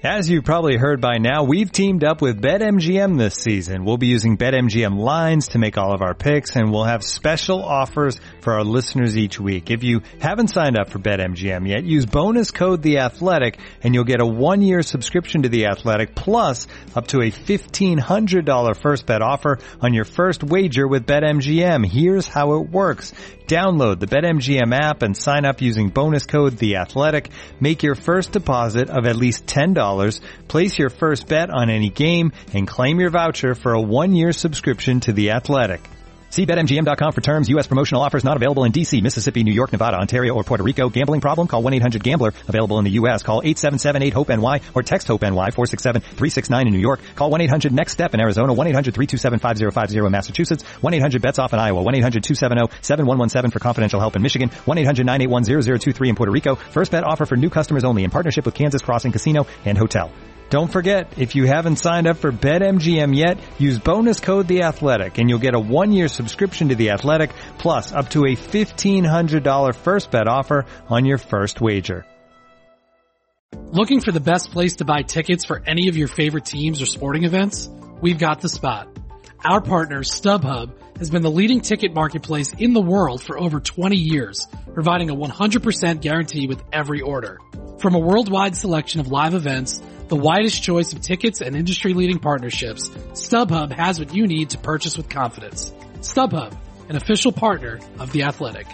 As you've probably heard by now, we've teamed up with BetMGM this season. We'll be using BetMGM lines to make all of our picks, and we'll have special offers for our listeners each week. If you haven't signed up for BetMGM yet, use bonus code The Athletic, and you'll get a 1-year subscription to The Athletic, plus up to a $1,500 first bet offer on your first wager with BetMGM. Here's how it works. Download the BetMGM app and sign up using bonus code The Athletic. Make your first deposit of at least $10. Place your first bet on any game and claim your voucher for a 1-year subscription to The Athletic. See BetMGM.com for terms. U.S. promotional offers not available in D.C., Mississippi, New York, Nevada, Ontario, or Puerto Rico. Gambling problem? Call 1-800-GAMBLER. Available in the U.S. Call 877-8-HOPE-NY or text HOPE-NY 467-369 in New York. Call 1-800-NEXT-STEP in Arizona. 1-800-327-5050 in Massachusetts. 1-800-BETS-OFF in Iowa. 1-800-270-7117 for confidential help in Michigan. 1-800-981-0023 in Puerto Rico. First bet offer for new customers only in partnership with Kansas Crossing Casino and Hotel. Don't forget, if you haven't signed up for BetMGM yet, use bonus code The Athletic, and you'll get a 1-year subscription to The Athletic, plus up to a $1,500 first bet offer on your first wager. Looking for the best place to buy tickets for any of your favorite teams or sporting events? We've got the spot. Our partner, StubHub, has been the leading ticket marketplace in the world for over 20 years, providing a 100% guarantee with every order. From a worldwide selection of live events, the widest choice of tickets and industry-leading partnerships, StubHub has what you need to purchase with confidence. StubHub, an official partner of The Athletic.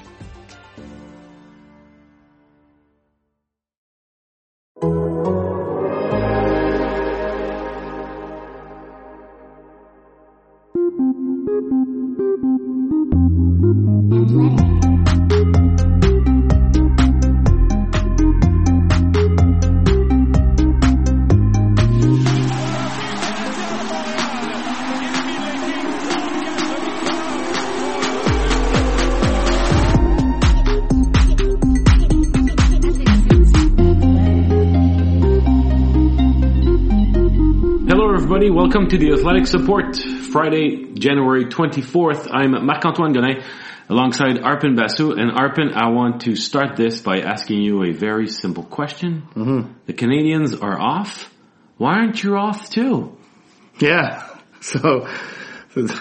Welcome to the Athletic Support, Friday, January 24th. I'm Marc-Antoine Gonin alongside Arpin Basu. And Arpin, I want to start this by asking you a very simple question. Mm-hmm. The Canadiens are off. Why aren't you off too? Yeah. So this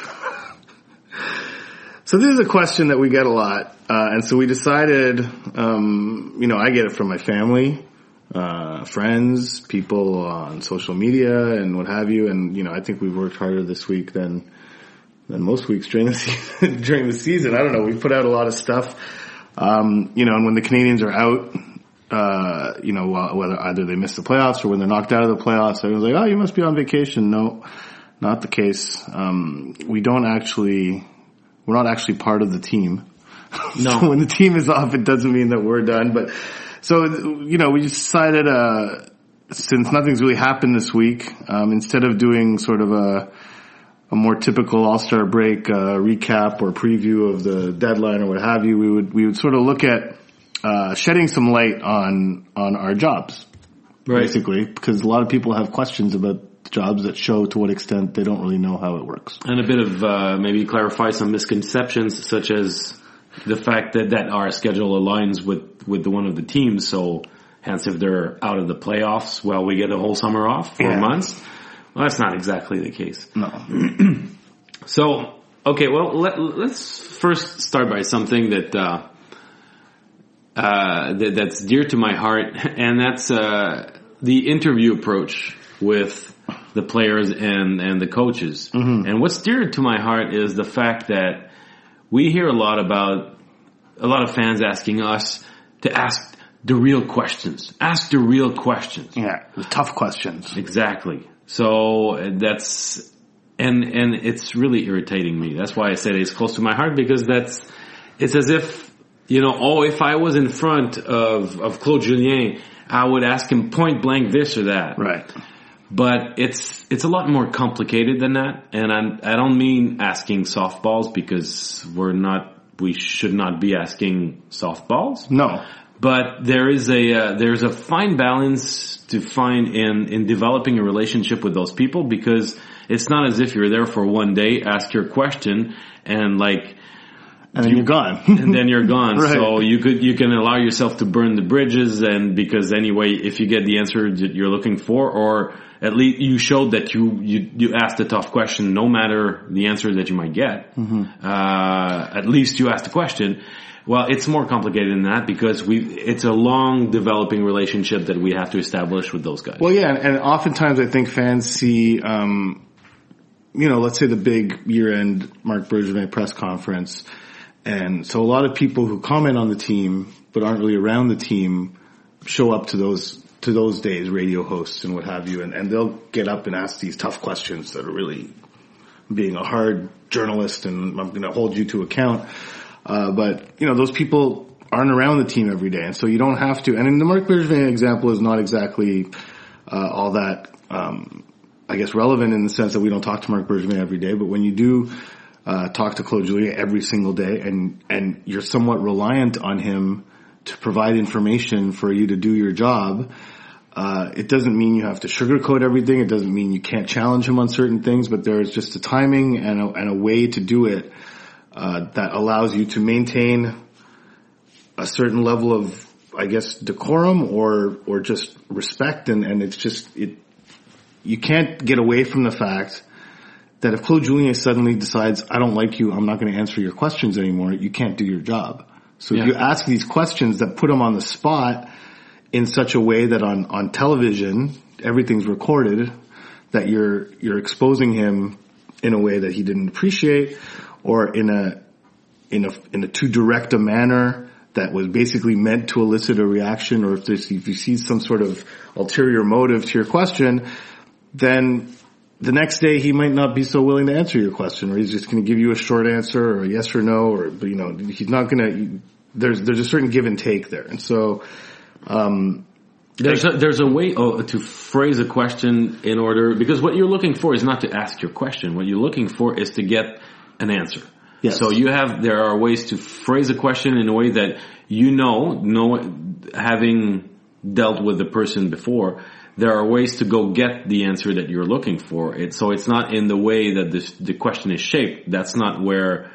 is a question that we get a lot. And so we decided, I get it from my family. Friends, people on social media and what have you. And, I think we've worked harder this week than most weeks during the season. I don't know. We've put out a lot of stuff. And when the Canadiens are out, whether either they miss the playoffs or when they're knocked out of the playoffs, everyone's like, oh, you must be on vacation. No, not the case. We're not actually part of the team. No. So when the team is off, it doesn't mean that we're done, but so, we decided, since nothing's really happened this week, instead of doing sort of a more typical All-Star break, recap or preview of the deadline or what have you, we would sort of look at, shedding some light on our jobs. Right. Basically, because a lot of people have questions about jobs that show to what extent they don't really know how it works. And a bit of, maybe clarify some misconceptions such as the fact that our schedule aligns with the one of the teams, so hence if they're out of the playoffs, well, we get a whole summer off for months. Well, that's not exactly the case. No. So, okay, well, let's first start by something that's dear to my heart, and that's the interview approach with the players and the coaches. Mm-hmm. And what's dear to my heart is the fact that we hear a lot of fans asking us to ask the real questions. Ask the real questions. Yeah, the tough questions. Exactly. So and it's really irritating me. That's why I said it's close to my heart, because it's as if, if I was in front of Claude Julien, I would ask him point blank this or that. Right. But it's a lot more complicated than that, and I don't mean asking softballs, because we should not be asking softballs. No. But there's a fine balance to find in developing a relationship with those people, because it's not as if you're there for one day, ask your question, and And then you're gone. And then you're gone. Right. So you can allow yourself to burn the bridges, and because anyway, if you get the answer that you're looking for, or at least you showed that you asked a tough question, no matter the answer that you might get, at least you asked the question. Well, it's more complicated than that because it's a long developing relationship that we have to establish with those guys. Well, yeah, and oftentimes I think fans see, let's say the big year-end Marc Bergevin press conference. And so a lot of people who comment on the team but aren't really around the team show up to those days, radio hosts and what have you, and they'll get up and ask these tough questions that are really being a hard journalist, and I'm going to hold you to account. But those people aren't around the team every day, and so you don't have to. And in the Marc Bergevin example is not exactly all that, I guess, relevant in the sense that we don't talk to Marc Bergevin every day. But when you do talk to Claude Julien every single day, and you're somewhat reliant on him to provide information for you to do your job, it doesn't mean you have to sugarcoat everything. It doesn't mean you can't challenge him on certain things, but there is just a timing and a way to do it that allows you to maintain a certain level of, I guess, decorum or just respect, and it's just you can't get away from the fact that if Claude Julien suddenly decides, I don't like you, I'm not going to answer your questions anymore, you can't do your job. So if you ask these questions that put him on the spot in such a way that on television, everything's recorded, that you're exposing him in a way that he didn't appreciate, or in a too direct a manner that was basically meant to elicit a reaction, or if you see some sort of ulterior motive to your question, then the next day he might not be so willing to answer your question, or he's just going to give you a short answer or a yes or no, or he's not going to. There's a certain give and take there, and so there's a way to phrase a question in order, because what you're looking for is not to ask your question. What you're looking for is to get an answer. Yes. So there are ways to phrase a question in a way that having dealt with the person before, there are ways to go get the answer that you're looking for. So it's not in the way that the question is shaped. That's not where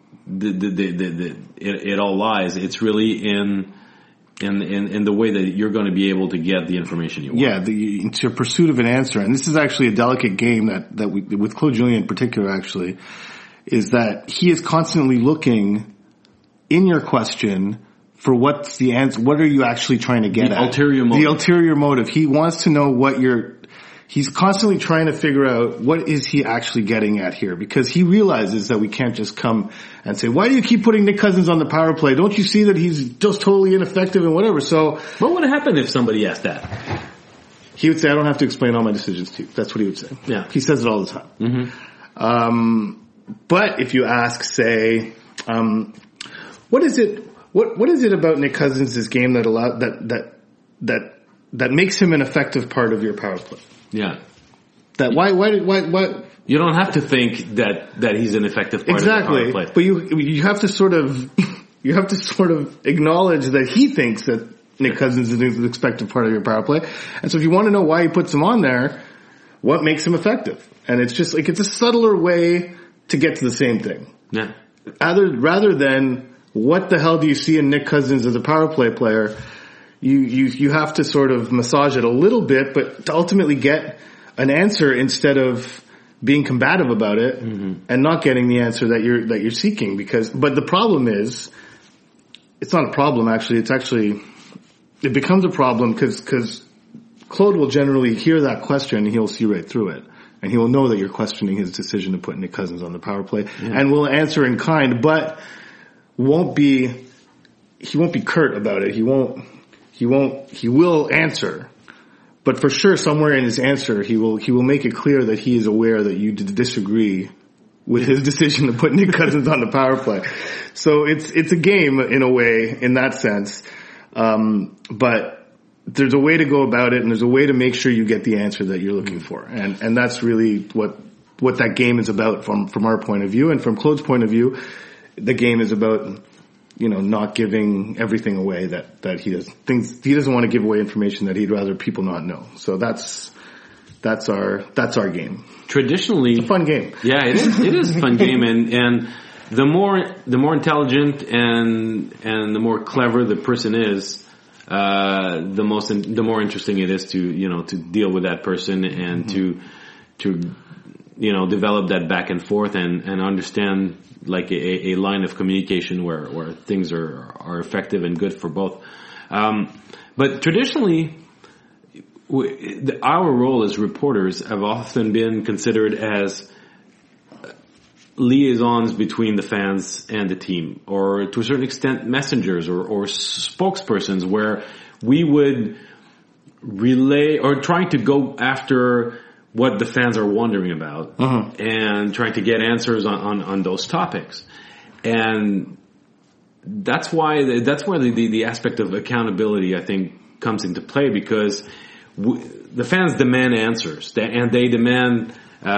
it all lies. It's really in the way that you're going to be able to get the information you want. Yeah, it's your pursuit of an answer, and this is actually a delicate game that we, with Claude Julien in particular, actually, is that he is constantly looking in your question for what's the answer. What are you actually trying to get at? Ulterior motive. The ulterior motive. He wants to know he's constantly trying to figure out what is he actually getting at here, because he realizes that we can't just come and say, why do you keep putting Nick Cousins on the power play? Don't you see that he's just totally ineffective and whatever? So what would happen if somebody asked that? He would say, I don't have to explain all my decisions to you. That's what he would say. Yeah. He says it all the time. Mm-hmm. But if you ask, say, what is it about Nick Cousins' game that makes him an effective part of your power play? Yeah. That why you don't have to think that he's an effective part of the power play. But you have to sort of acknowledge that he thinks that Nick Cousins is an effective part of your power play. And so if you want to know why he puts him on there, what makes him effective? And it's just like, it's a subtler way to get to the same thing. Yeah. Rather than what the hell do you see in Nick Cousins as a power play player, you have to sort of massage it a little bit, but to ultimately get an answer instead of being combative about it and not getting the answer that you're seeking. But the problem is, it's not a problem actually. It becomes a problem because Claude will generally hear that question and he'll see right through it. And he will know that you're questioning his decision to put Nick Cousins on the power play, and will answer in kind, but he won't be curt about it. He will answer, but for sure somewhere in his answer, he will make it clear that he is aware that you disagree with his decision to put Nick Cousins on the power play. So it's a game in a way, in that sense. But there's a way to go about it, and there's a way to make sure you get the answer that you're looking for. And that's really what that game is about from our point of view. And from Claude's point of view, the game is about, not giving everything away that he does. He doesn't want to give away information that he'd rather people not know. So that's our game. Traditionally, it's a fun game. Yeah, it is a fun game, and the more intelligent and the more clever the person is, the more interesting it is to deal with that person and to develop that back and forth and understand like a line of communication where things are effective and good for both. But traditionally, our role as reporters have often been considered as liaisons between the fans and the team, or to a certain extent messengers or spokespersons, where we would relay or trying to go after what the fans are wondering about and trying to get answers on those topics. And that's where the aspect of accountability, I think, comes into play, because the fans demand answers and they demand,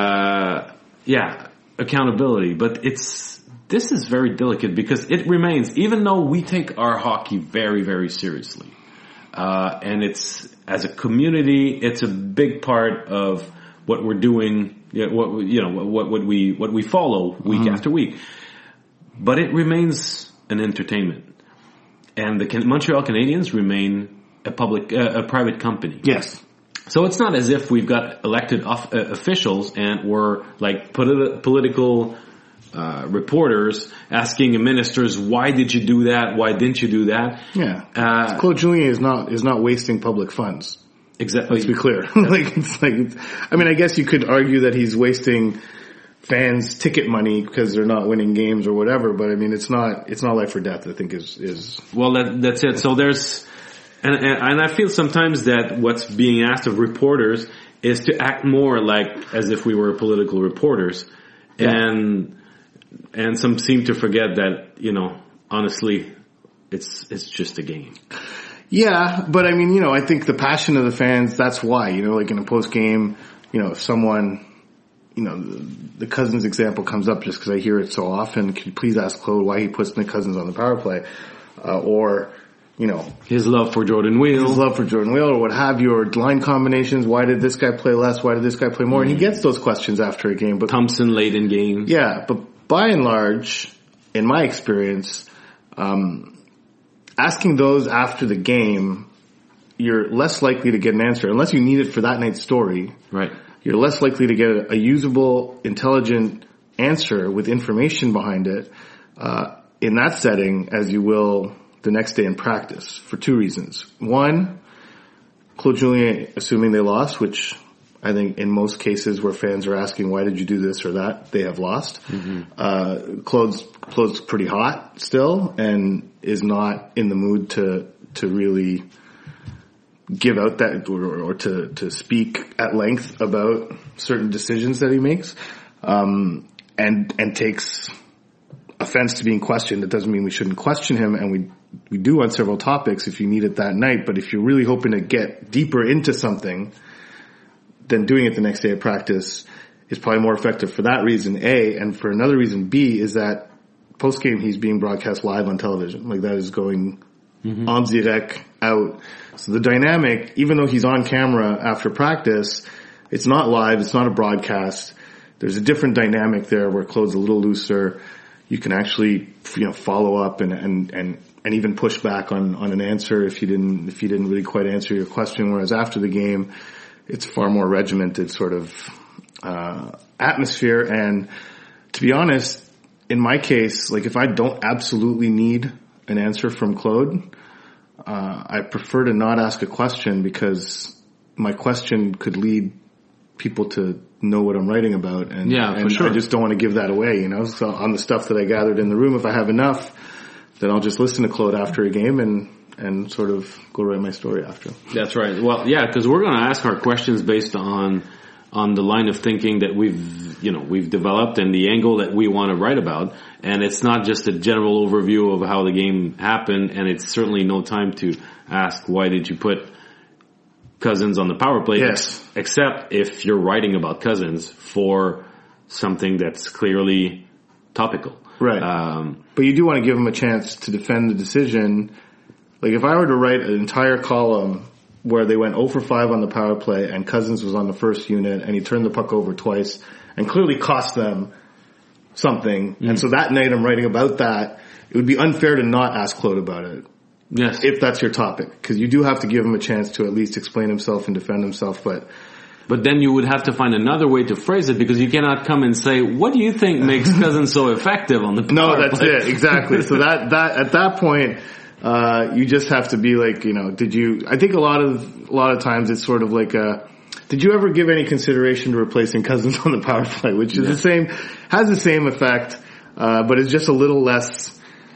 accountability. But this is very delicate, because it remains, even though we take our hockey very, very seriously, and it's, as a community, it's a big part of what we're doing, what we follow week after week. But it remains an entertainment, and the Montreal Canadiens remain a private company. Yes. So it's not as if we've got elected officials and we're like political reporters asking ministers, why did you do that? Why didn't you do that? Yeah. Claude Julien is not wasting public funds. Exactly. Let's be clear. I guess you could argue that he's wasting fans' ticket money because they're not winning games or whatever, but I mean, it's not life or death, I think is. Well, that's it. So there's, and I feel sometimes that what's being asked of reporters is to act more like as if we were political reporters. Yeah. And some seem to forget that, honestly, it's just a game. Yeah, but I mean, I think the passion of the fans, that's why, like in a post game, if someone, the Cousins example comes up just because I hear it so often. Could you please ask Claude why he puts Nick Cousins on the power play? Or, his love for Jordan Wheel. Or what have you, or line combinations. Why did this guy play less? Why did this guy play more? And he gets those questions after a game. But Thompson late in games. Yeah, but by and large, in my experience, asking those after the game, you're less likely to get an answer. Unless you need it for that night's story. Right. You're less likely to get a usable, intelligent answer with information behind it in that setting as you will the next day in practice, for two reasons. One, Claude Julien, assuming they lost, which I think in most cases where fans are asking, why did you do this or that, they have lost. Mm-hmm. Claude's pretty hot still and is not in the mood to really give out that or to speak at length about certain decisions that he makes, and takes offense to being questioned. It doesn't mean we shouldn't question him, and we do on several topics if you need it that night. But if you're really hoping to get deeper into something, then doing it the next day of practice is probably more effective for that reason, A. And for another reason, B, is that post-game he's being broadcast live on television. Like that is going en direct out. So the dynamic, even though he's on camera after practice, it's not live, it's not a broadcast. There's a different dynamic there where Claude's a little looser. You can actually, follow up and even push back on an answer if you didn't really quite answer your question. Whereas after the game, it's far more regimented sort of atmosphere. And to be honest, in my case, like if I don't absolutely need an answer from Claude, I prefer to not ask a question, because my question could lead people to know what I'm writing about. And, for sure. I just don't want to give that away, So on the stuff that I gathered in the room, if I have enough, then I'll just listen to Claude after a game and sort of go write my story after. That's right. Well, yeah, because we're going to ask our questions based on the line of thinking that we've developed and the angle that we want to write about. And it's not just a general overview of how the game happened, and it's certainly no time to ask, why did you put Cousins on the power play? Yes. Except if you're writing about Cousins for something that's clearly topical. Right. But you do want to give him a chance to defend the decision. Like if I were to write an entire column where they went 0 for 5 on the power play and Cousins was on the first unit and he turned the puck over twice and clearly cost them something. And so that night I'm writing about that. It would be unfair to not ask Claude about it. Yes. If that's your topic. Because you do have to give him a chance to at least explain himself and defend himself. But then you would have to find another way to phrase it, because you cannot come and say, what do you think makes Cousins so effective on the power no, that's play? it. Exactly. So that at that point, you just have to be like, I think a lot of times it's sort of like did you ever give any consideration to replacing Cousins on the power play, which is has the same effect, but it's just a little less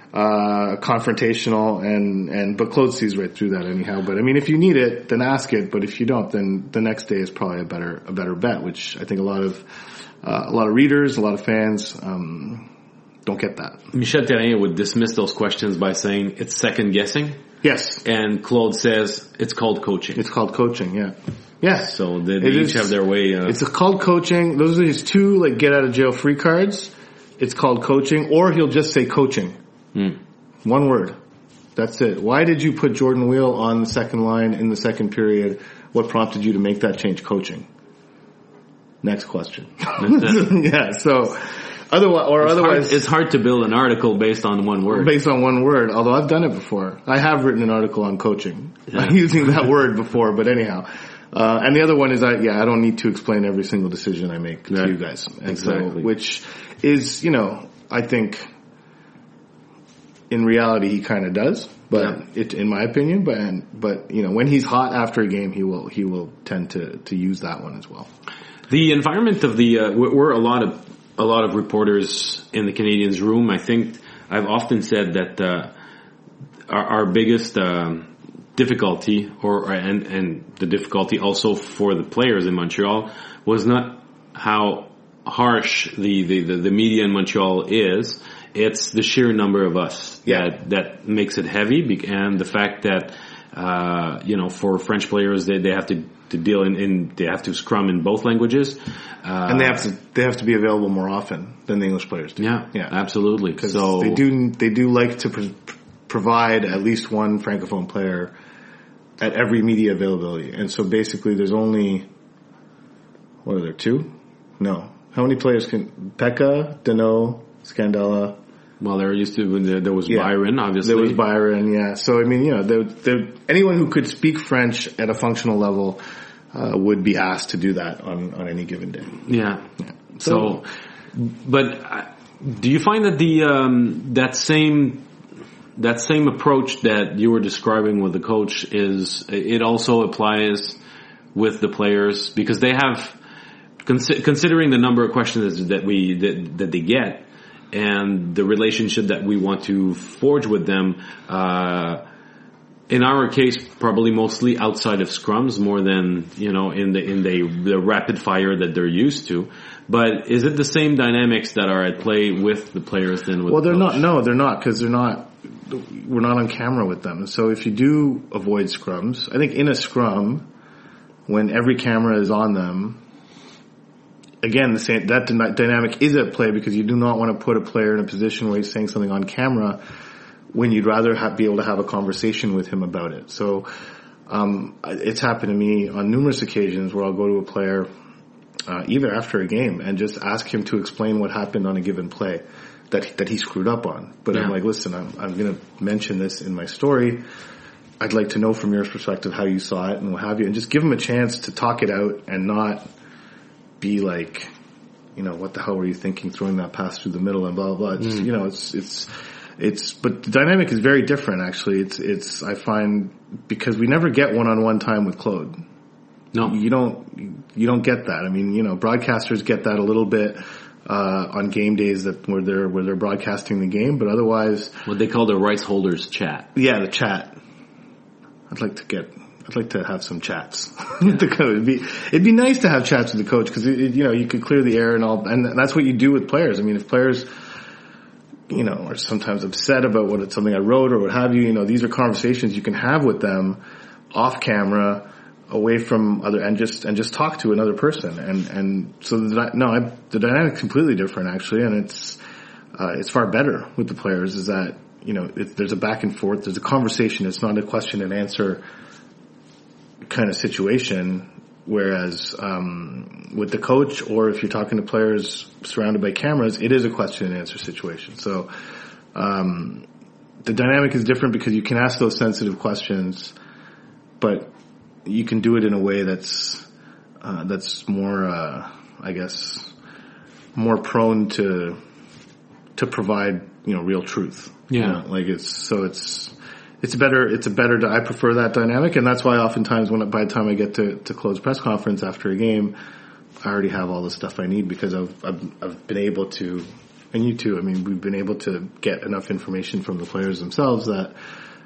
confrontational but Claude sees right through that anyhow. But I mean, if you need it, then ask it. But if you don't, then the next day is probably a better bet, which I think a lot of readers, a lot of fans, don't get that. Michel Therrien would dismiss those questions by saying it's second guessing. Yes. And Claude says it's called coaching. It's called coaching, yeah. Yeah. So they each have their way. It's called coaching. Those are his two get out of jail free cards. It's called coaching, or he'll just say coaching. One word. That's it. Why did you put Jordan Weal on the second line in the second period? What prompted you to make that change? Coaching. Next question. Yeah. So otherwise, it's hard to build an article based on one word. Based on one word. Although I've done it before. I have written an article on coaching using that word before. But anyhow. And the other one is I don't need to explain every single decision I make to you guys. And exactly. So, which is, I think in reality he kind of does, but in my opinion, but when he's hot after a game, he will tend to use that one as well. The environment of we're a lot of reporters in the Canadiens room. I think I've often said that our biggest difficulty, and the difficulty also for the players in Montreal, was not how harsh the media in Montreal is. It's the sheer number of us that makes it heavy, and the fact that for French players they have to deal they have to scrum in both languages, and they have to be available more often than the English players do. Yeah, absolutely. Because so they do like to provide at least one francophone player at every media availability. And so basically there's only, what are there, two? No. How many players can, Pekka, Danault, Scandella? Well, there used to, there was Byron, obviously. There was Byron, yeah. So, I mean, anyone who could speak French at a functional level, would be asked to do that on any given day. Yeah. So, but do you find that that same approach that you were describing with the coach it also applies with the players, because they have, considering the number of questions that they get and the relationship that we want to forge with them, in our case, probably mostly outside of scrums more than, in the rapid fire that they're used to. But is it the same dynamics that are at play with the players than with the coach? Not. No, they're not, because we're not on camera with them. So if you do avoid scrums, I think in a scrum, when every camera is on them, again, that dynamic is at play, because you do not want to put a player in a position where he's saying something on camera when you'd rather be able to have a conversation with him about it. So it's happened to me on numerous occasions where I'll go to a player, even after a game, and just ask him to explain what happened on a given play that he screwed up on. But I'm like, listen, I'm going to mention this in my story. I'd like to know from your perspective how you saw it and what have you, and just give him a chance to talk it out and not be like, what the hell were you thinking throwing that pass through the middle and blah, blah, blah. But the dynamic is very different, actually. I find, because we never get one-on-one time with Claude. No. You don't get that. I mean, broadcasters get that a little bit, on game days where they're broadcasting the game, but otherwise. What they call the rights holders chat. Yeah, the chat. I'd like to have some chats with the coach. It'd be nice to have chats with the coach, because you could clear the air and all, and that's what you do with players. I mean, if players, are sometimes upset about something I wrote or what have you, these are conversations you can have with them off camera, away from and just talk to another person. And so the dynamic's completely different, actually, and it's far better with the players, is that, there's a back and forth, there's a conversation, it's not a question and answer kind of situation. Whereas with the coach, or if you're talking to players surrounded by cameras, it is a question and answer situation. So the dynamic is different because you can ask those sensitive questions, but you can do it in a way that's more, I guess, more prone to provide, real truth. Yeah. Like it's a better, I prefer that dynamic, and that's why oftentimes by the time I get to close press conference after a game, I already have all the stuff I need because I've been able to, and you too, I mean, we've been able to get enough information from the players themselves that,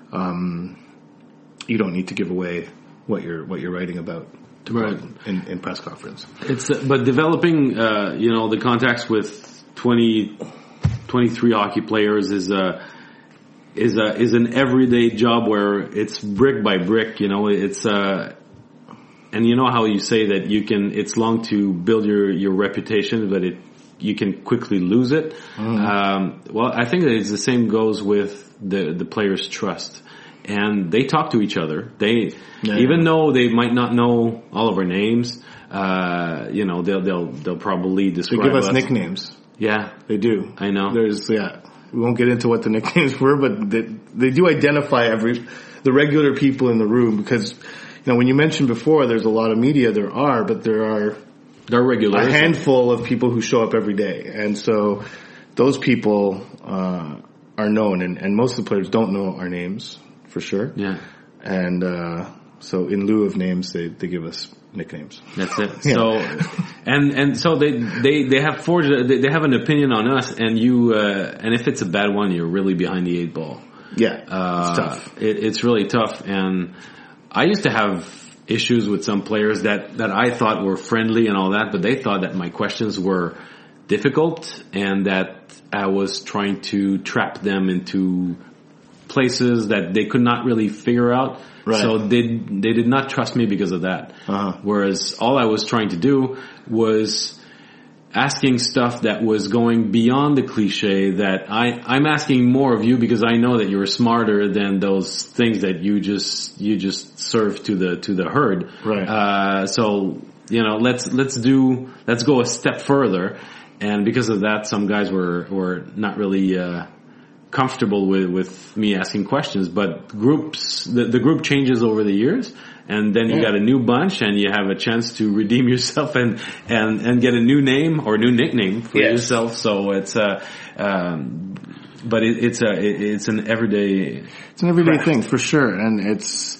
you don't need to give away what you're writing about right. in press conference. But developing, the contacts with 23 hockey players is an everyday job where it's brick by brick. It's and you know how you say that it's long to build your reputation, but you can quickly lose it. Well, I think that it's the same goes with the players' trust. And they talk to each other. Even though they might not know all of our names, they'll probably describe They give us us nicknames. Yeah, They do. I know. We won't get into what the nicknames were, but they do identify the regular people in the room because, when you mentioned before, there's a lot of media. There are, but there are regulars. A handful of people who show up every day, and so those people are known, and most of the players don't know our names for sure. Yeah, and so in lieu of names, they give us nicknames. That's it. Yeah. So, and so they have forged, they have an opinion on us, and and if it's a bad one, you're really behind the 8 ball. Yeah, it's tough. It's really tough, and I used to have issues with some players that I thought were friendly and all that, but they thought that my questions were difficult and that I was trying to trap them into places that they could not really figure out. Right. So they did not trust me because of that. Whereas all I was trying to do was asking stuff that was going beyond the cliche, that I'm asking more of you because I know that you're smarter than those things that you just serve to the herd. Right. So, let's go a step further. And because of that, some guys were not really, comfortable with me asking questions, but the group changes over the years, and then you got a new bunch, and you have a chance to redeem yourself and get a new name or new nickname for yourself. So it's but it's an everyday craft. Thing for sure, and it's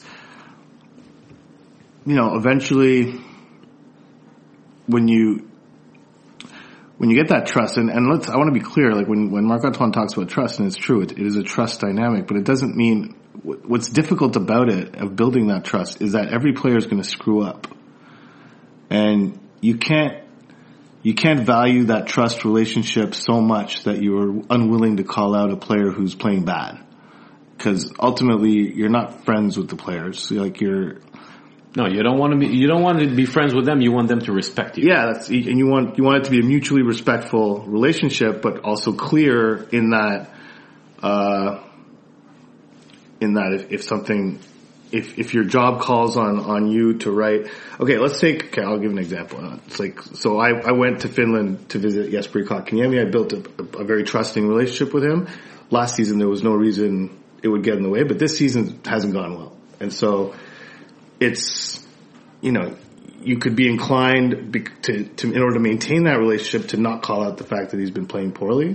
eventually when you get that trust, and I want to be clear, like when Marc-Antoine talks about trust, and it's true, it is a trust dynamic, but it doesn't mean, what's difficult about it, of building that trust, is that every player is going to screw up. And you can't value that trust relationship so much that you're unwilling to call out a player who's playing bad. Because ultimately, you're not friends with the players. No, you don't want to be friends with them. You want them to respect you. Yeah, and you want it to be a mutually respectful relationship, but also clear in that if your job calls on you to write. Okay, I'll give an example. It's like, so I went to Finland to visit Jesperi Kotkaniemi. I built a very trusting relationship with him. Last season there was no reason it would get in the way, but this season hasn't gone well, and so. It's, you could be inclined to in order to maintain that relationship to not call out the fact that he's been playing poorly.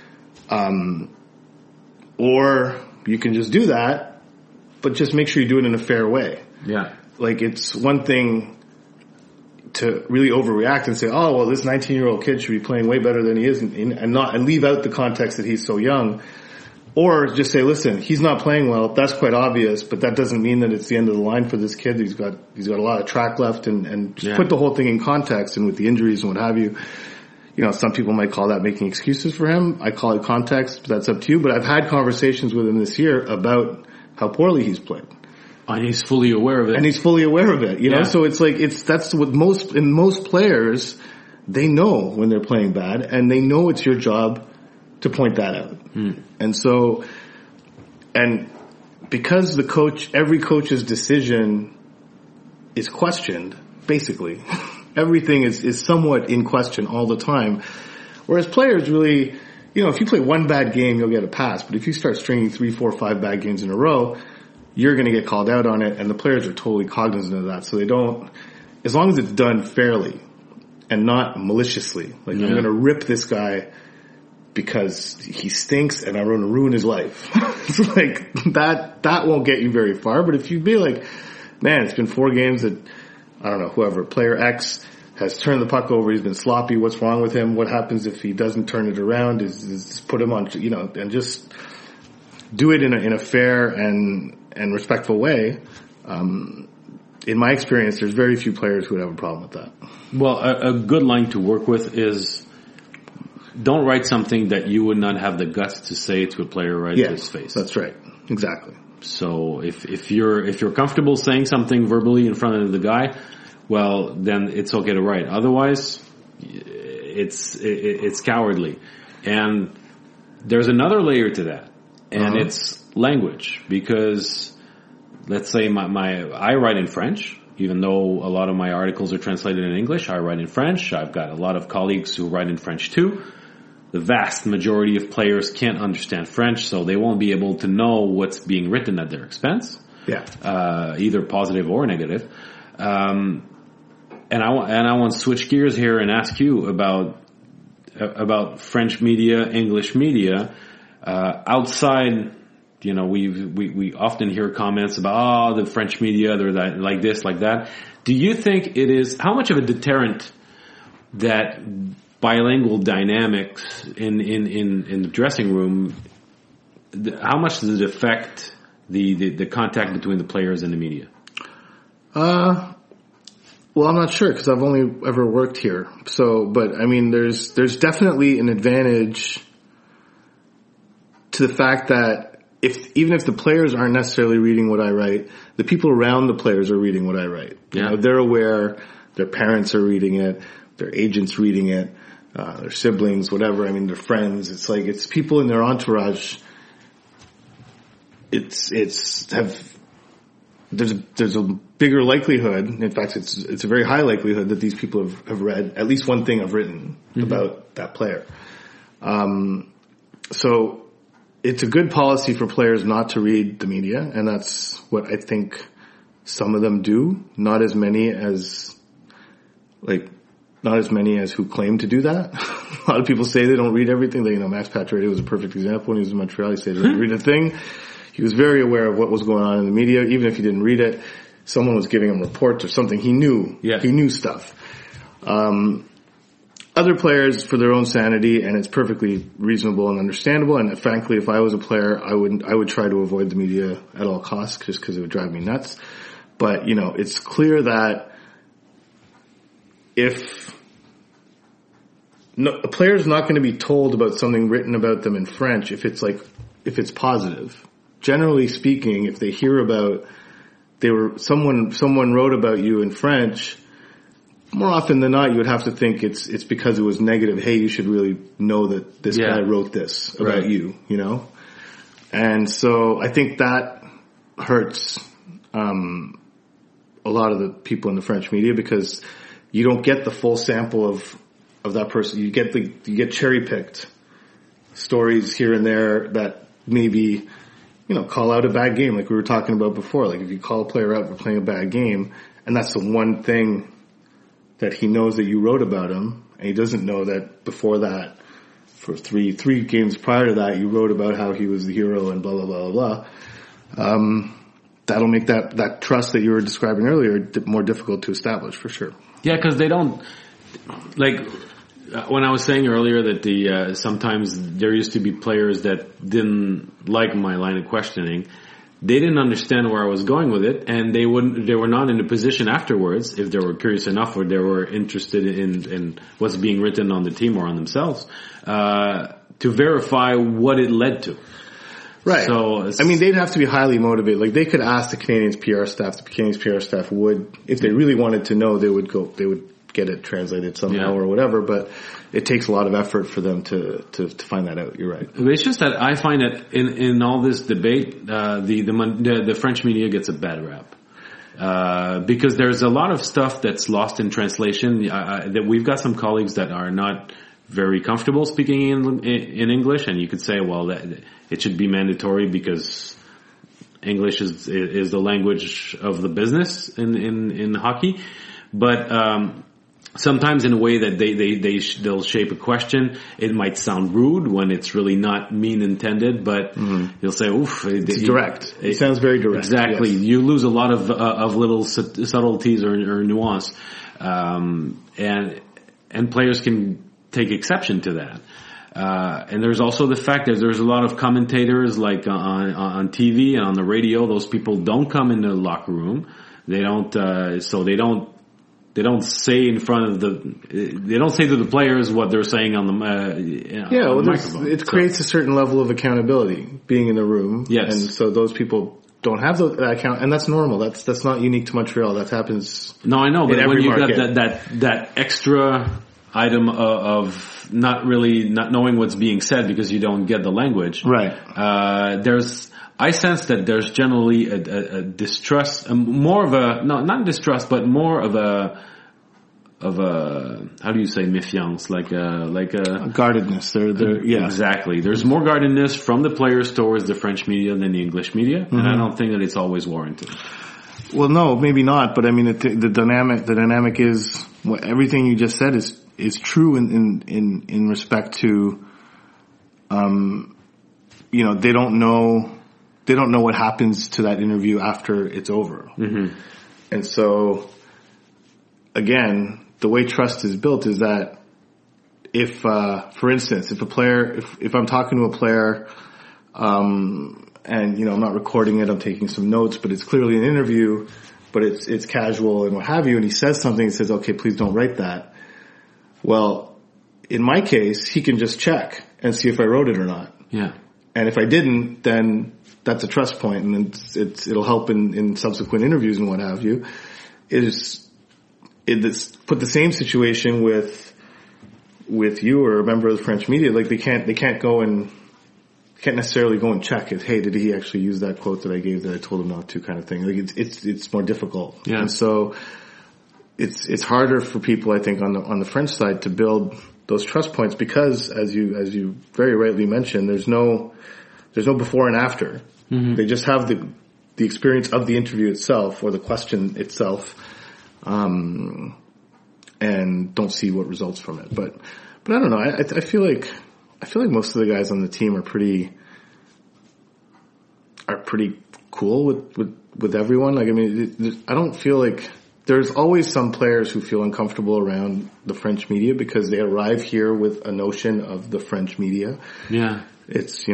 Or you can just do that, but just make sure you do it in a fair way. Yeah. Like, it's one thing to really overreact and say, oh, well, this 19-year-old kid should be playing way better than he is, and leave out the context that he's so young. Or just say, listen, he's not playing well. That's quite obvious, but that doesn't mean that it's the end of the line for this kid. He's got a lot of track left, and just put the whole thing in context, and with the injuries and what have you. Some people might call that making excuses for him. I call it context, but that's up to you. But I've had conversations with him this year about how poorly he's played. And he's fully aware of it. Yeah. So it's like, that's what most players, they know when they're playing bad, and they know it's your job to point that out. And so, and because every coach's decision is questioned, basically. Everything is somewhat in question all the time. Whereas players really, if you play one bad game, you'll get a pass. But if you start stringing 3, 4, 5 bad games in a row, you're going to get called out on it, and the players are totally cognizant of that. So they don't, as long as it's done fairly and not maliciously, like I'm going to rip this guy because he stinks and I'm going to ruin his life. It's like that won't get you very far. But if you be like, man, it's been 4 games that, I don't know, whoever, player X has turned the puck over, he's been sloppy, what's wrong with him? What happens if he doesn't turn it around? Is put him on, and just do it in a fair and respectful way. In my experience, there's very few players who would have a problem with that. Well, a good line to work with is don't write something that you would not have the guts to say to a player right to his face. That's right. Exactly. So if you're comfortable saying something verbally in front of the guy, well, then it's okay to write. Otherwise, it's cowardly. And there's another layer to that, and it's language. Because let's say I write in French, even though a lot of my articles are translated in English. I write in French. I've got a lot of colleagues who write in French too. The vast majority of players can't understand French, so they won't be able to know what's being written at their expense. Yeah. Either positive or negative. And I want to switch gears here and ask you about French media, English media, outside. We often hear comments about, the French media, they're like this, like that. Do you think it is, how much of a deterrent that bilingual dynamics in the dressing room, how much does it affect the contact between the players and the media? Well, I'm not sure because I've only ever worked here. But I mean, there's definitely an advantage to the fact that even if the players aren't necessarily reading what I write, the people around the players are reading what I write. Yeah. They're aware, their parents are reading it, their agents reading it, their siblings, whatever. I mean, their friends. It's like, it's people in their entourage. There's a bigger likelihood. In fact, it's a very high likelihood that these people have read at least one thing I've written about that player. So it's a good policy for players not to read the media, and that's what I think some of them do. Not as many as who claim to do that. A lot of people say they don't read everything. Max Pacioretty was a perfect example when he was in Montreal. He said he didn't read a thing. He was very aware of what was going on in the media. Even if he didn't read it, someone was giving him reports or something. He knew. Yeah. He knew stuff. Other players, for their own sanity, and it's perfectly reasonable and understandable. And frankly, if I was a player, I would try to avoid the media at all costs, just because it would drive me nuts. But it's clear that a player's not going to be told about something written about them in French if it's positive. Generally speaking, if they hear about someone wrote about you in French, more often than not, you would have to think it's because it was negative. Hey, you should really know that this guy wrote this about you, And so I think that hurts a lot of the people in the French media because you don't get the full sample of that person. You get cherry picked stories here and there that maybe call out a bad game, like we were talking about before. Like if you call a player out for playing a bad game, and that's the one thing that he knows that you wrote about him, and he doesn't know that before that, for three games prior to that, you wrote about how he was the hero and blah blah blah blah blah. That'll make that trust that you were describing earlier more difficult to establish for sure. Yeah, because they don't when I was saying earlier that sometimes there used to be players that didn't like my line of questioning. They didn't understand where I was going with it, and they were not in a position afterwards, if they were curious enough or they were interested in what's being written on the team or on themselves, to verify what it led to. Right. So, they'd have to be highly motivated. Like, they could ask the Canadiens PR staff. The Canadiens PR staff would, if they really wanted to know, they would get it translated somehow or whatever, but it takes a lot of effort for them to find that out. You're right. It's just that I find that in all this debate, the French media gets a bad rap. Because there's a lot of stuff that's lost in translation. That we've got some colleagues that are not very comfortable speaking in English, and you could say, well, it should be mandatory because English is the language of the business in hockey. But sometimes in a way that they'll shape a question, it might sound rude when it's really not mean intended, but you'll say, oof. It's direct. It sounds very direct. Exactly. Yes. You lose a lot of little subtleties or nuance. And players can take exception to that. And there's also the fact that there's a lot of commentators like on TV and on the radio. Those people don't come in the locker room. They don't, they don't say in front of they don't say to the players what they're saying on the, on the microphone. It creates a certain level of accountability being in the room. Yes. And so those people don't have that account, and that's normal. That's not unique to Montreal. That happens. No, I know, but when you've market. got that extra item of not knowing what's being said because you don't get the language. Right. I sense that there's generally a distrust, more of a, not distrust, but more of a, how do you say méfiance? Like a guardedness. Yeah. Exactly. There's more guardedness from the players towards the French media than the English media, and I don't think that it's always warranted. Well, no, maybe not, but I mean, the dynamic is, everything you just said is true in respect to, they don't know what happens to that interview after it's over. Mm-hmm. And so, again, the way trust is built is that if, for instance, if I'm talking to a player, and, I'm not recording it, I'm taking some notes, but it's clearly an interview, but it's casual and what have you, and he says something and says, okay, please don't write that. Well, in my case, he can just check and see if I wrote it or not. Yeah. And if I didn't, then that's a trust point, and it'll help in subsequent interviews and what have you. It's put the same situation with you or a member of the French media. Like they can't necessarily go and check it. Hey, did he actually use that quote that I gave that I told him not to, kind of thing. Like it's more difficult. Yeah. And so it's harder for people, I think, on the French side to build those trust points because, as you very rightly mentioned, there's no before and after. Mm-hmm. They just have the experience of the interview itself or the question itself, and don't see what results from it. But I don't know. I feel like most of the guys on the team are pretty cool with everyone. Like, I mean, I don't feel like there's always some players who feel uncomfortable around the French media because they arrive here with a notion of the French media. Yeah. It's,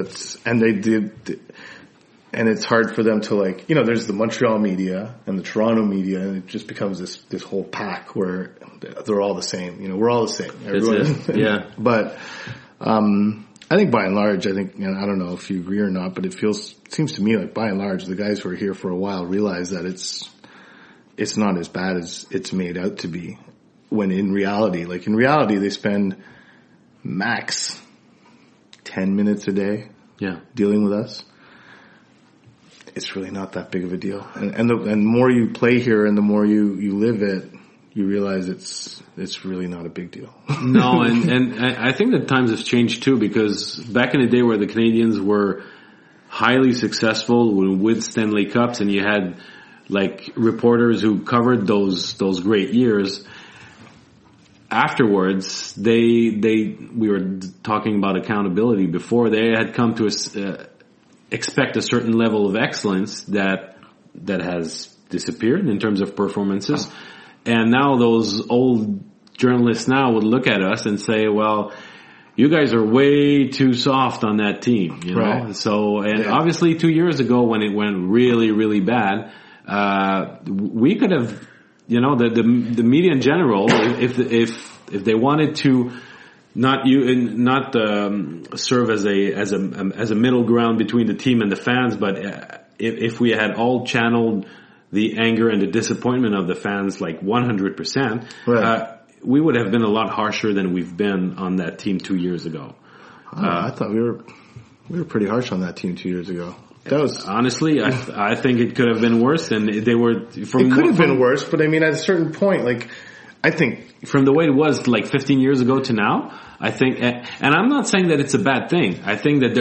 and it's hard for them to there's the Montreal media and the Toronto media, and it just becomes this whole pack where they're all the same. We're all the same. Everyone. Yeah. But, I think by and large, I don't know if you agree or not, but it seems to me like by and large, the guys who are here for a while realize that it's not as bad as it's made out to be, when in reality, they spend max 10 minutes a day dealing with us. It's really not that big of a deal. And the more you play here and the more you live it, you realize it's really not a big deal. No, and I think that times have changed too, because back in the day where the Canadians were highly successful with Stanley Cups, and you had reporters who covered those great years. Afterwards, we were talking about accountability before. They had come to expect a certain level of excellence that has disappeared in terms of performances. And now those old journalists now would look at us and say, well, you guys are way too soft on that team, you know? Right. So, obviously 2 years ago when it went really, really bad, we could have, the media in general, if they wanted to not serve as a middle ground between the team and the fans, but if we had all channeled the anger and the disappointment of the fans 100%, right. We would have been a lot harsher than we've been on that team 2 years ago. I thought we were pretty harsh on that team 2 years ago. That was honestly, I think it could have been worse, and they were. It could have been worse, but I mean, at a certain point, like I think from the way it was like 15 years ago to now, I think, and I'm not saying that it's a bad thing. I think that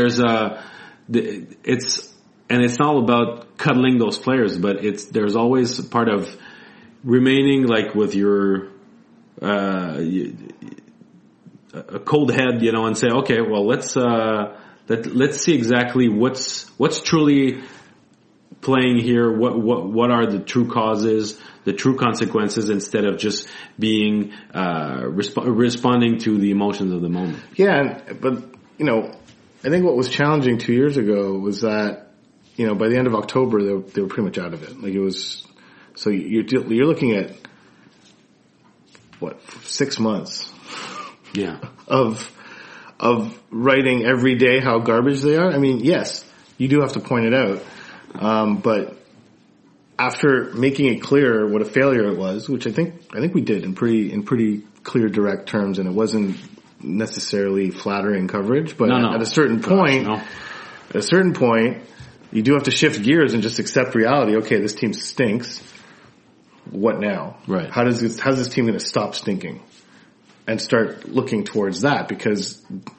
it's not about cuddling those players, but there's always part of remaining like with your a cold head, and say, okay, well, let's see exactly what's truly playing here. What are the true causes, the true consequences, instead of just being responding to the emotions of the moment. Yeah, but I think what was challenging 2 years ago was that by the end of October they were pretty much out of it. Like it was, so you're looking at 6 months. Yeah. Of writing every day how garbage they are. I mean, yes, you do have to point it out. But after making it clear what a failure it was, which I think we did in pretty clear, direct terms, and it wasn't necessarily flattering coverage, but at a certain point, you do have to shift gears and just accept reality. Okay, this team stinks. What now? Right. How's this team going to stop stinking? And start looking towards that, because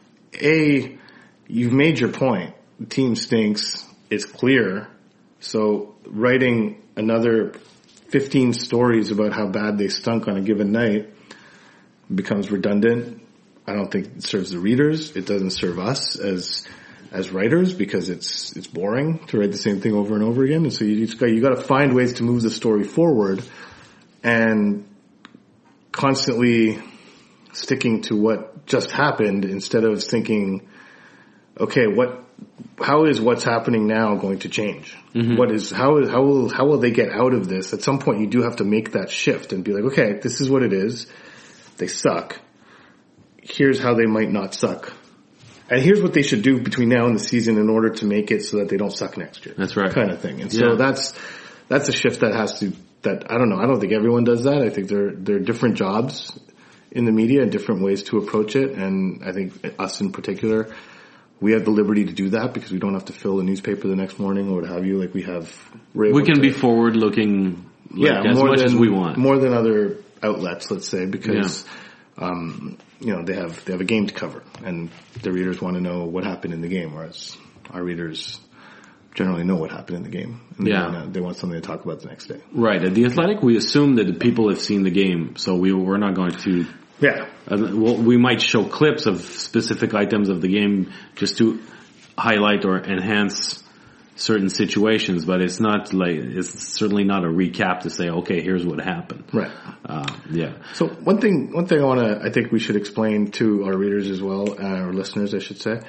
you've made your point. The team stinks. It's clear. So writing another 15 stories about how bad they stunk on a given night becomes redundant. I don't think it serves the readers. It doesn't serve us as writers, because it's boring to write the same thing over and over again. And so you got to find ways to move the story forward, and constantly sticking to what just happened instead of thinking, okay, how is what's happening now going to change? Mm-hmm. How will they get out of this? At some point you do have to make that shift and be like, okay, this is what it is. They suck. Here's how they might not suck. And here's what they should do between now and the season in order to make it so that they don't suck next year. That's right. Kind of thing. And so that's a shift that I don't know. I don't think everyone does that. I think there are different jobs in the media and different ways to approach it. And I think us in particular, we have the liberty to do that because we don't have to fill the newspaper the next morning or what have you. Like we can be forward looking as much as we want. More than other outlets, let's say, because, they have a game to cover and the readers want to know what happened in the game, whereas our readers generally know what happened in the game. And they want something to talk about the next day. Right. At The Athletic, we assume that the people have seen the game, so we're not going to... Yeah. We might show clips of specific items of the game just to highlight or enhance certain situations, but it's certainly not a recap to say, okay, here's what happened. Right. Yeah. So one thing I think we should explain to our readers as well, our listeners, I should say,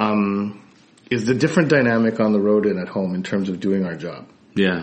is the different dynamic on the road and at home in terms of doing our job. Yeah.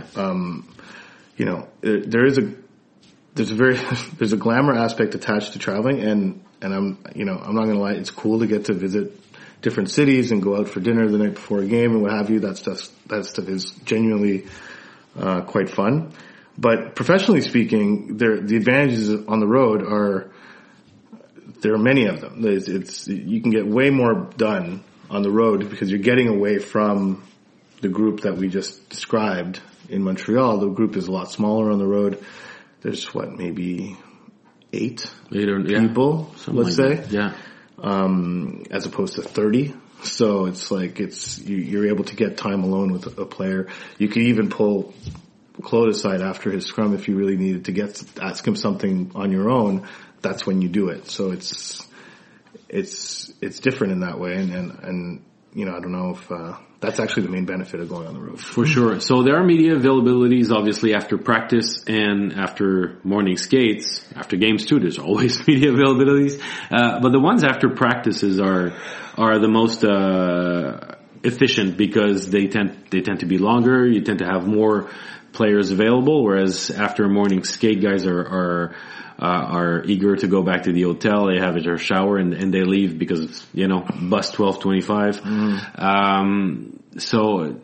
There's a glamour aspect attached to traveling, and I'm not gonna lie, it's cool to get to visit different cities and go out for dinner the night before a game and what have you. That stuff is genuinely quite fun. But professionally speaking, the advantages on the road there are many of them. You can get way more done on the road because you're getting away from the group that we just described in Montreal. The group is a lot smaller on the road. There's maybe eight people, let's say. Yeah. As opposed to 30. So it's like you're able to get time alone with a player. You could even pull Claude aside after his scrum if you really needed to ask him something on your own. That's when you do it. So it's different in that way. And I don't know if, that's actually the main benefit of going on the road. For sure. So there are media availabilities, obviously, after practice and after morning skates. After games, too, there's always media availabilities. But the ones after practices are the most efficient because they tend to be longer. You tend to have more players available, whereas after a morning skate, guys are eager to go back to the hotel. They have their shower and they leave because, bus 12:25. So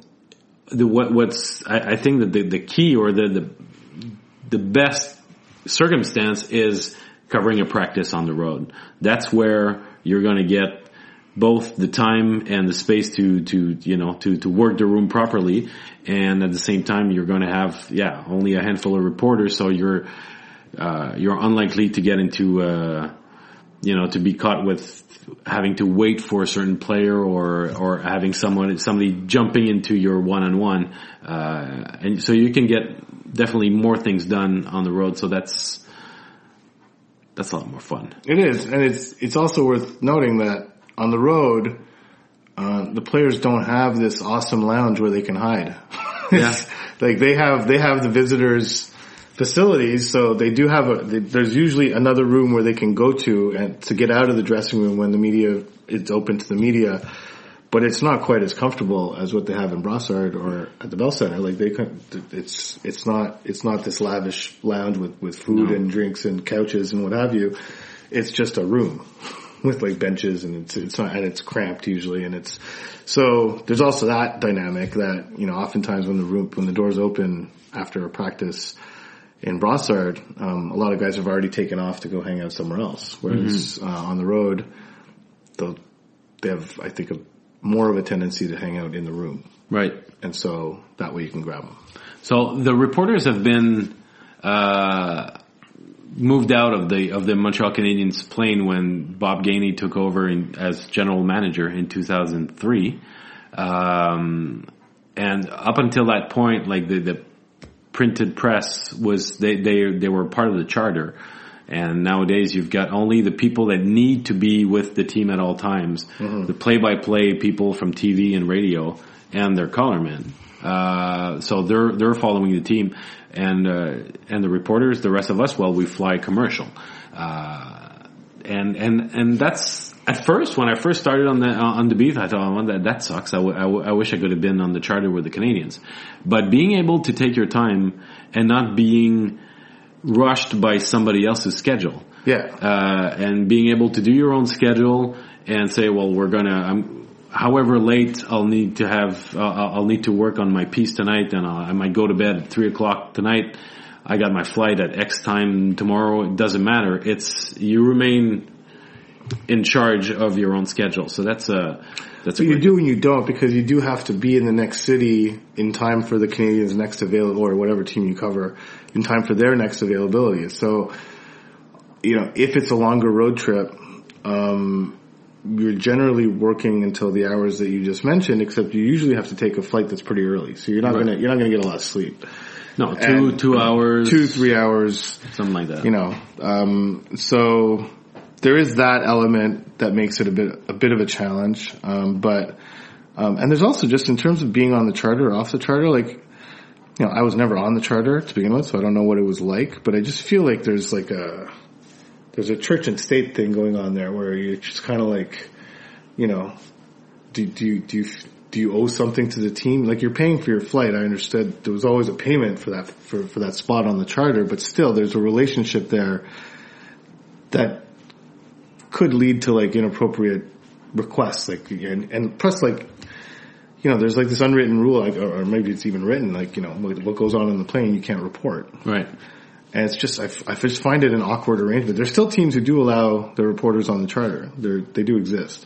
I think that the key or the best circumstance is covering a practice on the road. That's where you're going to get both the time and the space to work the room properly. And at the same time, you're going to have, only a handful of reporters. So you're unlikely to get into, to be caught with having to wait for a certain player or having somebody jumping into your one-on-one. And so you can get definitely more things done on the road. So that's a lot more fun. It is. And it's also worth noting that on the road, the players don't have this awesome lounge where they can hide. Yeah. Like they have the visitors' facilities, so they do have there's usually another room where they can go to and to get out of the dressing room when the media is open to the media. But it's not quite as comfortable as what they have in Brossard or at the Bell Center. Like it's not this lavish lounge with food and drinks and couches and what have you. It's just a room with like benches, and it's cramped usually, and so there's also that dynamic that, oftentimes when the doors open after a practice in Brossard, a lot of guys have already taken off to go hang out somewhere else. Whereas on the road, they have, I think, more of a tendency to hang out in the room. Right. And so that way you can grab them. So the reporters have been moved out of the Montreal Canadiens plane when Bob Gainey took over as general manager in 2003. And up until that point, like the printed press was, they were part of the charter. And nowadays you've got only the people that need to be with the team at all times, the play-by-play people from TV and radio, and their colormen. So they're following the team, and the reporters, the rest of us, well, we fly commercial. And that's, at first, when I first started on the beat, I thought, well, that sucks. I wish I could have been on the charter with the Canadiens. But being able to take your time and not being rushed by somebody else's schedule. Yeah. And being able to do your own schedule and say, well, however late I'll need to work on my piece tonight, and I might go to bed at 3:00 tonight. I got my flight at X time tomorrow. It doesn't matter. You remain in charge of your own schedule. So that's you do and you don't, because you do have to be in the next city in time for the Canadiens' next available, or whatever team you cover, in time for their next availability. So, if it's a longer road trip, you're generally working until the hours that you just mentioned, except you usually have to take a flight that's pretty early. So you're not gonna get a lot of sleep. No, 2 hours. 2-3 hours. Something like that. So there is that element that makes it a bit of a challenge. And there's also, just in terms of being on the charter or off the charter, like, I was never on the charter to begin with, so I don't know what it was like, but I just feel like there's a church and state thing going on there where you're just kind of like, do you owe something to the team? Like, you're paying for your flight. I understood there was always a payment for that, for that spot on the charter, but still there's a relationship there that could lead to like inappropriate requests, like, and plus, like, there's like this unwritten rule, like, or maybe it's even written, like, what goes on the plane you can't report. Right. And it's just, I just find it an awkward arrangement. There's still teams who do allow their reporters on the charter. They do exist.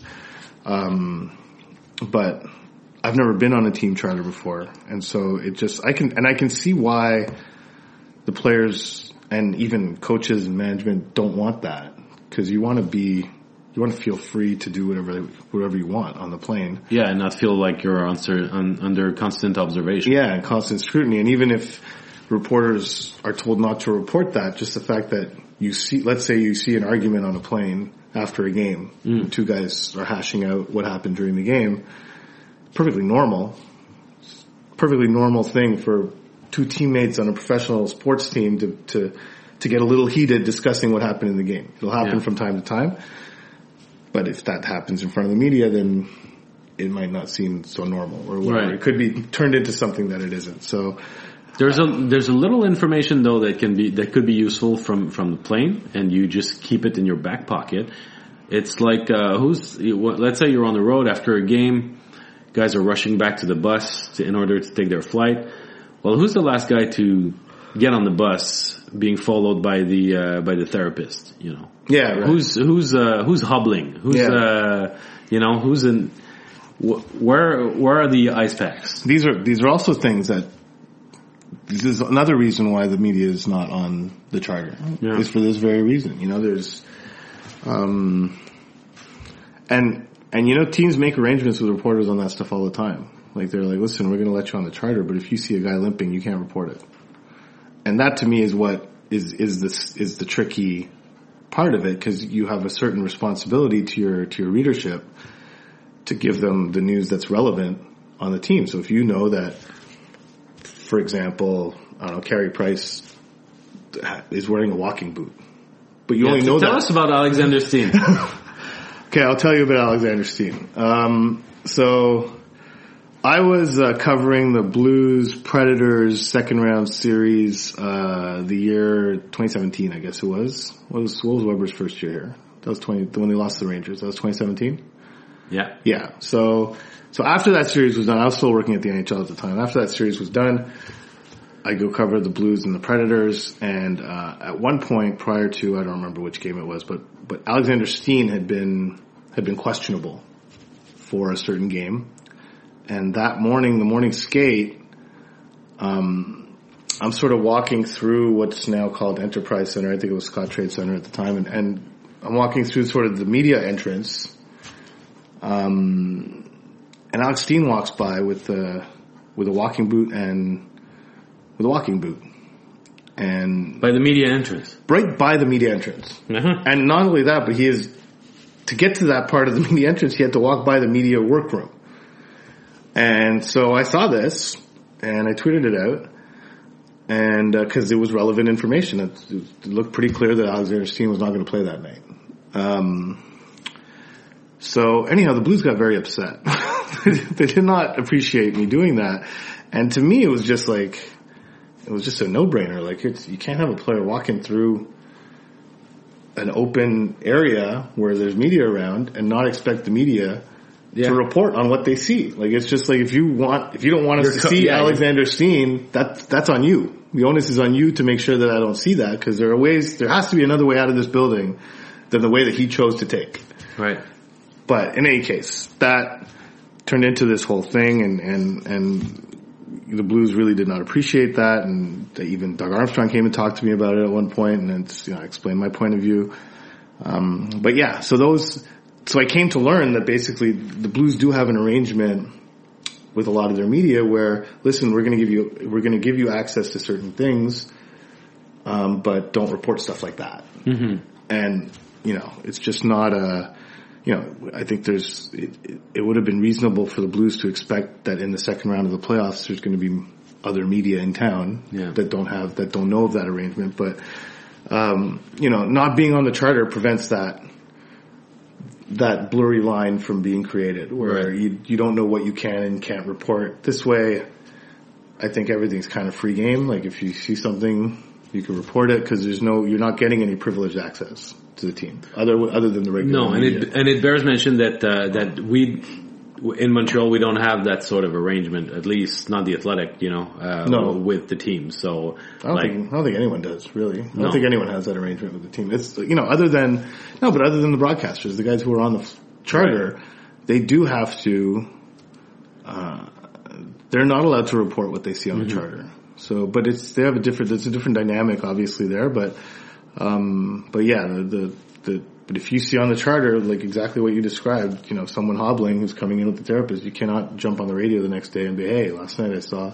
But I've never been on a team charter before. And so I can see why the players and even coaches and management don't want that. Cause you want to feel free to do whatever you want on the plane. Yeah. And not feel like you're under constant observation. Yeah. And constant scrutiny. And even if reporters are told not to report that, just the fact that let's say you see an argument on a plane after a game, two guys are hashing out what happened during the game, perfectly normal thing for two teammates on a professional sports team to get a little heated discussing what happened in the game. It'll happen from time to time, but if that happens in front of the media, then it might not seem so normal or whatever. Right. It could be turned into something that it isn't. So there's a little information though that could be useful from the plane, and you just keep it in your back pocket. It's like let's say you're on the road after a game, guys are rushing back to the bus in order to take their flight. Well, who's the last guy to get on the bus being followed by the therapist? Yeah. Right. Who's hobbling? Who's Who's in? Where are the ice packs? These are also things that. This is another reason why the media is not on the charter. Yeah. Is for this very reason. There's, and teams make arrangements with reporters on that stuff all the time. Like they're like, listen, we're going to let you on the charter, but if you see a guy limping, you can't report it. And that to me is what is the tricky part of it, because you have a certain responsibility to your readership to give them the news that's relevant on the team. So if you know that, for example, I don't know, Carey Price is wearing a walking boot, but you only know that. Tell us about Alexander Steen. Okay, I'll tell you about Alexander Steen. So I was covering the Blues Predators second round series the year 2017, I guess it was. What was Weber's first year here? That was when they lost to the Rangers. That was 2017? Yeah. Yeah. So after that series was done, I was still working at the NHL at the time. After that series was done, I go cover the Blues and the Predators, and at one point prior to, I don't remember which game it was, but Alexander Steen had been questionable for a certain game. And that morning, the morning skate, I'm sort of walking through what's now called Enterprise Center. I think it was Scott Trade Center at the time, and I'm walking through sort of the media entrance. And Alex Steen walks by with a walking boot and by the media entrance, right by the media entrance. Uh-huh. And not only that, but to get to that part of the media entrance, he had to walk by the media workroom. And so I saw this, and I tweeted it out, and because it was relevant information, it looked pretty clear that Alexander Steen was not going to play that night. So anyhow, the Blues got very upset. They did not appreciate me doing that, and to me, it was just a no-brainer. Like you can't have a player walking through an open area where there's media around and not expect the media to report on what they see. Like it's just like if you don't want us to see Alexander Steen, that's on you. The onus is on you to make sure that I don't see that, because there has to be another way out of this building than the way that he chose to take. Right. But in any case, that turned into this whole thing, and the Blues really did not appreciate that, and even Doug Armstrong came and talked to me about it at one point, and I explained my point of view. But yeah, so I came to learn that basically the Blues do have an arrangement with a lot of their media where, listen, we're going to give you access to certain things, but don't report stuff like that. Mm-hmm. And it's just not I think it would have been reasonable for the Blues to expect that in the second round of the playoffs there's going to be other media in town that don't know of that arrangement. But not being on the charter prevents that blurry line from being created where you don't know what you can and can't report. This way, I think everything's kind of free game. Like if you see something, you can report it, because you're not getting any privileged access to the team other than the regular media. And it bears mention that we in Montreal we don't have that sort of arrangement, at least not the Athletic, with the team. So I don't think anyone does, really. I don't think anyone has that arrangement with the team. It's other than the broadcasters, the guys who are on the charter, they do have to. They're not allowed to report what they see on the charter. So, but there's a different dynamic, obviously there, but yeah, but if you see on the charter, like exactly what you described, someone hobbling who's coming in with the therapist, you cannot jump on the radio the next day and be, hey, last night I saw,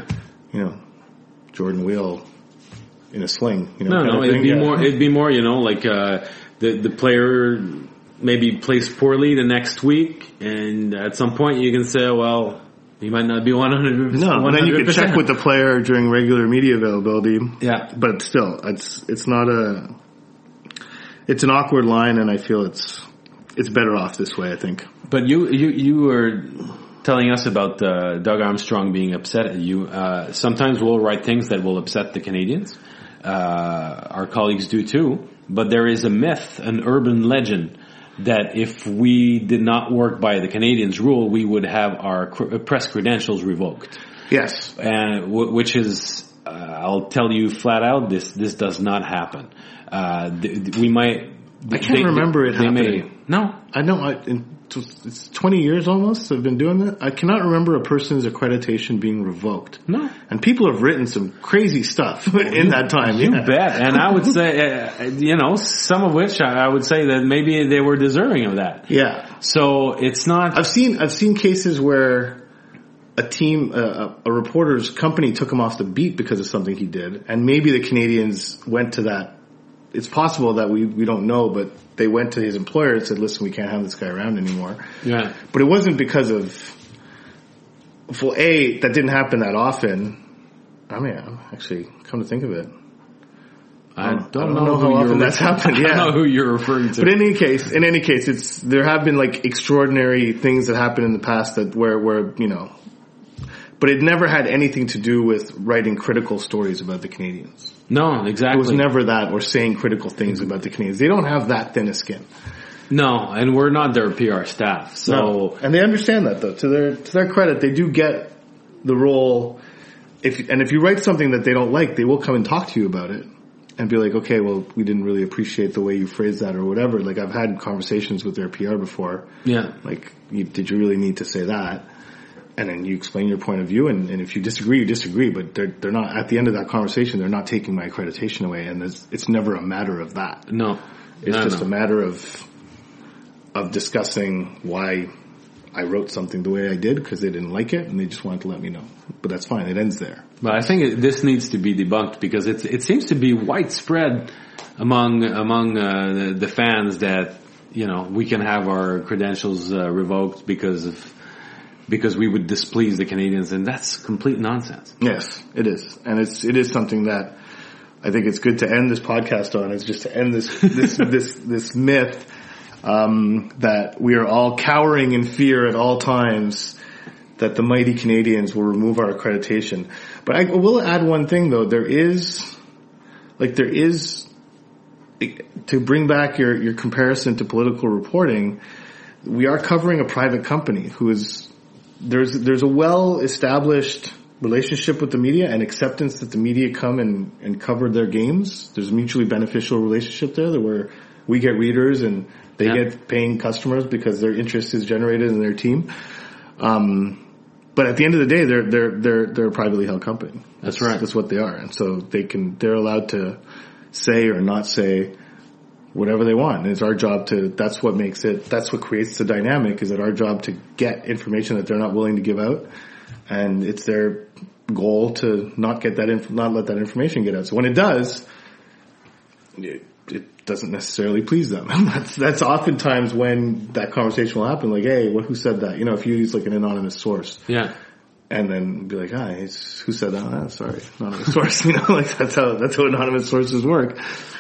Jordan Wheel in a sling. It'd be more, like the player maybe plays poorly the next week, and at some point you can say, well, he might not be 100%. No, and then you can check with the player during regular media availability. Yeah. But still, it's not it's an awkward line, and I feel it's better off this way, I think. But you were telling us about Doug Armstrong being upset at you. Sometimes we'll write things that will upset the Canadians. Our colleagues do too. But there is a myth, an urban legend, that if we did not work by the Canadians' rule, we would have our press credentials revoked. Yes. And which is, I'll tell you flat out, this does not happen. We might. I can't remember it happening. No. I know. It's 20 years almost I've been doing that. I cannot remember a person's accreditation being revoked. No. And people have written some crazy stuff in that time. You bet. And I would say, some of which I would say that maybe they were deserving of that. Yeah. So it's not. I've seen cases where a team, a reporter's company took him off the beat because of something he did, and maybe the Canadians went to that. It's possible that we don't know, but they went to his employer and said, "Listen, we can't have this guy around anymore." Yeah. But it wasn't because of. Well, that didn't happen that often. I mean, actually, come to think of it, I don't know how often that's happened. Yeah. I don't know who you're referring to. But in any case, there have been like extraordinary things that happened in the past that where but it never had anything to do with writing critical stories about the Canadians. No, exactly. It was never that, or saying critical things about the Canadians. They don't have that thin a skin. No, and we're not their PR staff. So, no. And they understand that though. To their credit, they do get the role. If you write something that they don't like, they will come and talk to you about it and be like, okay, well, we didn't really appreciate the way you phrased that or whatever. Like I've had conversations with their PR before. Yeah. Like, did you really need to say that? And then you explain your point of view, and if you disagree, you disagree. But they're not at the end of that conversation. They're not taking my accreditation away, and it's never a matter of that. No, it's just a matter of discussing why I wrote something the way I did because they didn't like it, and they just wanted to let me know. But that's fine. It ends there. But I think this needs to be debunked because it seems to be widespread among the fans that we can have our credentials revoked because we would displease the Canadians, and that's complete nonsense. Yes, it is. And it is something that I think it's good to end this podcast on. It's just to end this myth, that we are all cowering in fear at all times that the mighty Canadians will remove our accreditation. But I will add one thing though. There is, to bring back your comparison to political reporting, we are covering a private company who is, there's a well-established relationship with the media and acceptance that the media come and cover their games. There's a mutually beneficial relationship there where we get readers and they get paying customers because their interest is generated in their team. But at the end of the day, they're a privately held company. That's right. That's what they are. And so they're allowed to say or not say whatever they want. And it's our job that's what creates the dynamic, is that our job to get information that they're not willing to give out. And it's their goal to not let that information get out. So when it does, it doesn't necessarily please them. That's oftentimes when that conversation will happen. Like, hey, who said that? If you use like an anonymous source. Yeah. And then be like, who said that? Oh, sorry, anonymous source. Like that's how anonymous sources work.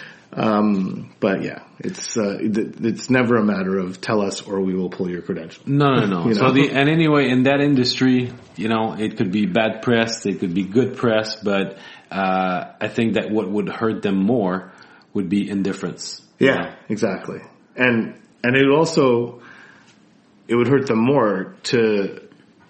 But yeah, it's never a matter of tell us or we will pull your credentials. No. So and anyway, in that industry, it could be bad press, it could be good press, but I think that what would hurt them more would be indifference. Yeah, exactly. And it would hurt them more to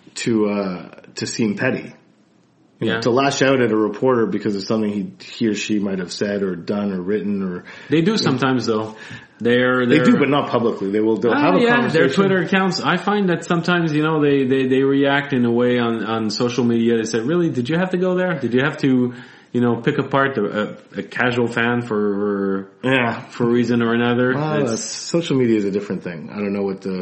seem petty. To lash out at a reporter because of something he or she might have said or done or written or... They do sometimes though. They do, but not publicly. They'll have a conversation. Their Twitter accounts. I find that sometimes, they react in a way on social media. They say, really, did you have to go there? Did you have to, pick apart a casual fan for a reason or another? Social media is a different thing. I don't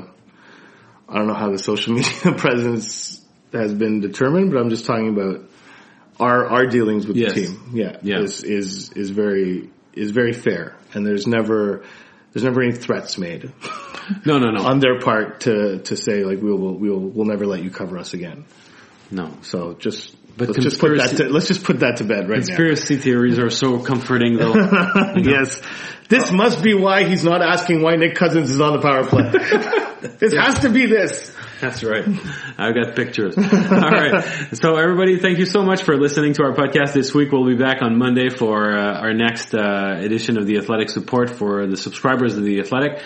know how the social media presence has been determined, but I'm just talking about our dealings with the team. Is very fair, and there's never any threats made. No. on their part to say like we'll never let you cover us again. No. So let's just put that to bed right now. Conspiracy theories are so comforting though. Yes. This must be why he's not asking why Nick Cousins is on the power play. It has to be this. That's right. I've got pictures. All right. So everybody, thank you so much for listening to our podcast this week. We'll be back on Monday for our next edition of The Athletic Support for the subscribers of The Athletic.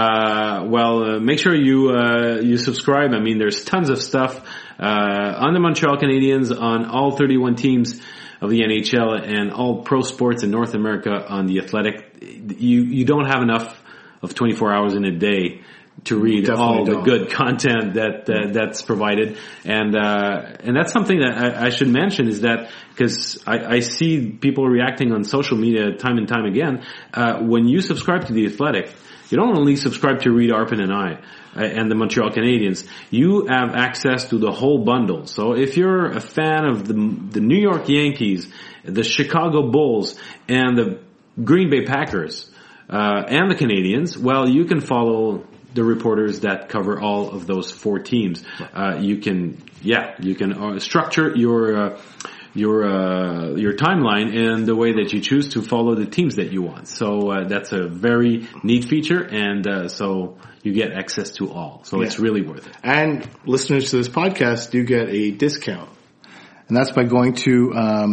Make sure you subscribe. I mean, there's tons of stuff on the Montreal Canadiens, on all 31 teams of the NHL, and all pro sports in North America on The Athletic. You don't have enough of 24 hours in a day to read Definitely all the don't. good content that's provided, and that's something that I should mention is that because I see people reacting on social media time and time again. When you subscribe to The Athletic, you don't only subscribe to Reid Arpin and I and the Montreal Canadiens. You have access to the whole bundle. So if you're a fan of the New York Yankees, the Chicago Bulls, and the Green Bay Packers, and the Canadiens, well, you can follow the reporters that cover all of those 4 teams. You can structure your timeline in the way that you choose to follow the teams that you want. So that's a very neat feature, and so you get access to all. So it's really worth it. And listeners to this podcast do get a discount. And that's by going to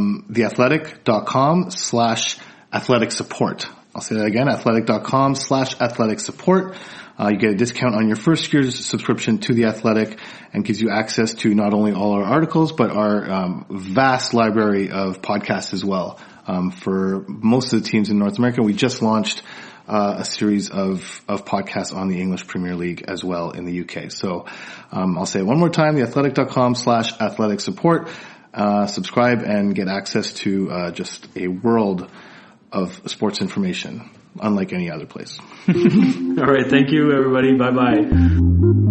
theathletic.com/athletic support. I'll say that again, athletic.com/athletic support. You get a discount on your first year's subscription to The Athletic and gives you access to not only all our articles, but our vast library of podcasts as well. For most of the teams in North America, we just launched a series of podcasts on the English Premier League as well in the UK. So I'll say it one more time, theathletic.com/athletic support. Subscribe and get access to just a world of sports information, unlike any other place. All right. Thank you, everybody. Bye-bye.